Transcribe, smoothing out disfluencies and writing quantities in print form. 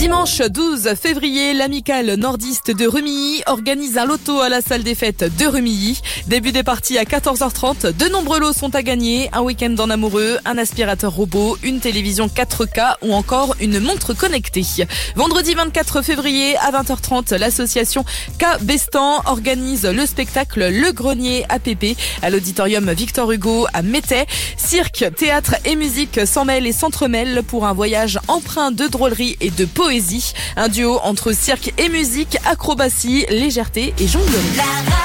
Dimanche 12 février, l'amicale nordiste de Rumilly organise un loto à la salle des fêtes de Rumilly. Début des parties à 14h30. De nombreux lots sont à gagner. Un week-end en amoureux, un aspirateur robot, une télévision 4K ou encore une montre connectée. Vendredi 24 février à 20h30, l'association K-Bestan organise le spectacle Le Grenier APP à l'auditorium Victor Hugo à Métais. Cirque, théâtre et musique s'en mêlent et s'entremêlent pour un voyage empreint de drôlerie et de poésie. Un duo entre cirque et musique, acrobatie, légèreté et jonglerie.